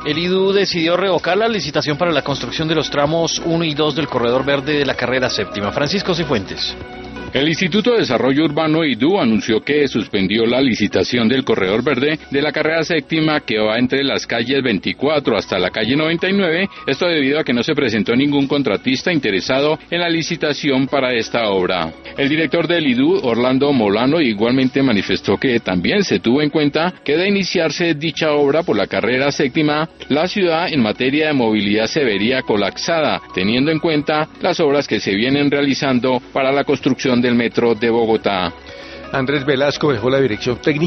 El IDU decidió revocar la licitación para la construcción de los tramos 1 y 2 del corredor verde de la carrera séptima. Francisco Cifuentes. El Instituto de Desarrollo Urbano IDU anunció que suspendió la licitación del corredor verde de la carrera séptima que va entre las calles 24 hasta la calle 99, esto debido a que no se presentó ningún contratista interesado en la licitación para esta obra. El director del IDU, Orlando Molano, igualmente manifestó que también se tuvo en cuenta que de iniciarse dicha obra por la carrera séptima, la ciudad en materia de movilidad se vería colapsada, teniendo en cuenta las obras que se vienen realizando para la construcción del metro de Bogotá. Andrés Velasco dejó la dirección técnica